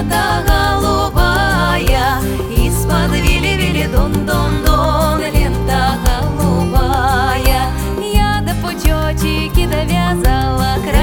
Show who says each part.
Speaker 1: лента-то голубая, из-под вили-вили-дон-дон-дон, лента голубая. Я до пучочки довязала край.